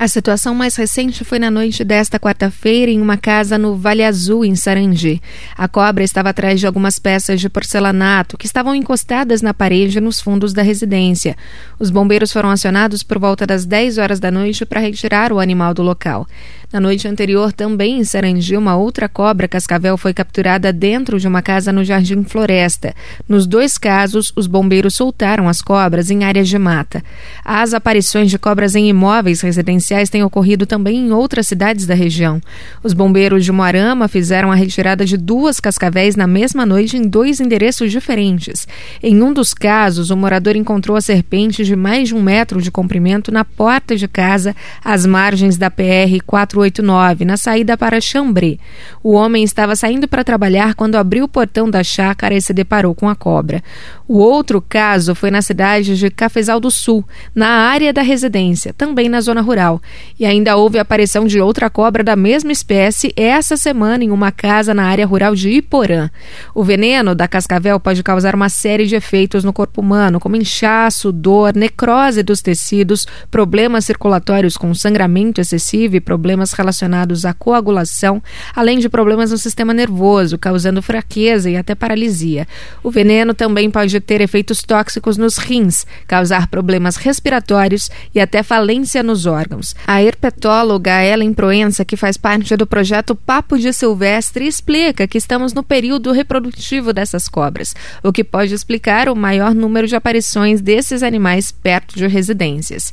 A situação mais recente foi na noite desta quarta-feira em uma casa no Vale Azul, em Sarandi. A cobra estava atrás de algumas peças de porcelanato que estavam encostadas na parede nos fundos da residência. Os bombeiros foram acionados por volta das 10 horas da noite para retirar o animal do local. Na noite anterior, também em Sarandi, uma outra cobra cascavel foi capturada dentro de uma casa no Jardim Floresta. Nos dois casos, os bombeiros soltaram as cobras em áreas de mata. As aparições de cobras em imóveis residenciais têm ocorrido também em outras cidades da região. Os bombeiros de Moarama fizeram a retirada de 2 cascavéis na mesma noite em 2 endereços diferentes. Em um dos casos, o morador encontrou a serpente de mais de 1 metro de comprimento na porta de casa, às margens da PR 489, na saída para Xambrê. O homem estava saindo para trabalhar quando abriu o portão da chácara e se deparou com a cobra. O outro caso foi na cidade de Cafezal do Sul, na área da residência, também na zona rural. E ainda houve a aparição de outra cobra da mesma espécie essa semana em uma casa na área rural de Iporã. O veneno da cascavel pode causar uma série de efeitos no corpo humano, como inchaço, dor, necrose dos tecidos, problemas circulatórios com sangramento excessivo e problemas relacionados à coagulação, além de problemas no sistema nervoso, causando fraqueza e até paralisia. O veneno também pode ter efeitos tóxicos nos rins, causar problemas respiratórios e até falência nos órgãos. A herpetóloga Ellen Proença, que faz parte do projeto Papo de Silvestre, explica que estamos no período reprodutivo dessas cobras, o que pode explicar o maior número de aparições desses animais perto de residências.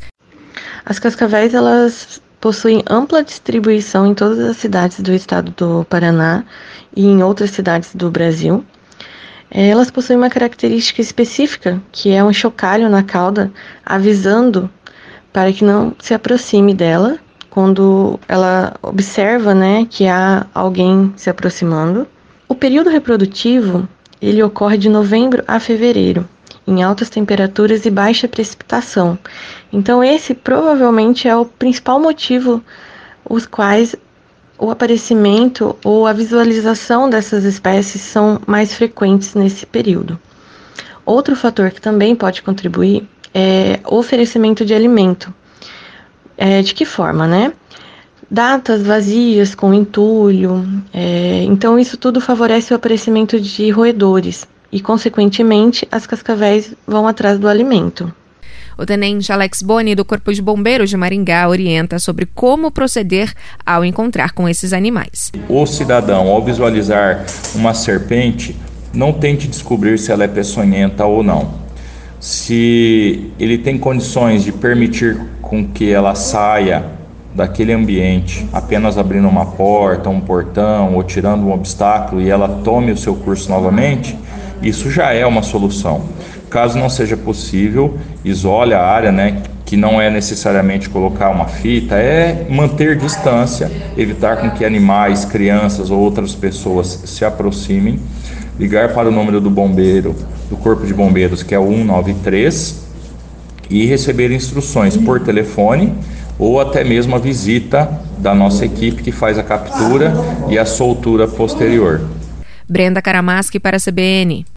As cascavéis, elas possuem ampla distribuição em todas as cidades do estado do Paraná e em outras cidades do Brasil. Elas possuem uma característica específica, que é um chocalho na cauda, avisando para que não se aproxime dela quando ela observa, que há alguém se aproximando. O período reprodutivo, ele ocorre de novembro a fevereiro, em altas temperaturas e baixa precipitação. Então esse provavelmente é o principal motivo os quais o aparecimento ou a visualização dessas espécies são mais frequentes nesse período. Outro fator que também pode contribuir é o oferecimento de alimento. De que forma, Datas vazias, com entulho. Então isso tudo favorece o aparecimento de roedores e, consequentemente, as cascavéis vão atrás do alimento. O tenente Alex Boni, do Corpo de Bombeiros de Maringá, orienta sobre como proceder ao encontrar com esses animais. O cidadão, ao visualizar uma serpente, não tente descobrir se ela é peçonhenta ou não. Se ele tem condições de permitir com que ela saia daquele ambiente, apenas abrindo uma porta, um portão ou tirando um obstáculo e ela tome o seu curso novamente, isso já é uma solução. Caso não seja possível, isole a área, que não é necessariamente colocar uma fita, é manter distância, evitar com que animais, crianças ou outras pessoas se aproximem, ligar para o número do bombeiro, do Corpo de Bombeiros, que é o 193, e receber instruções por telefone ou até mesmo a visita da nossa equipe que faz a captura e a soltura posterior. Brenda Karamaschi para a CBN.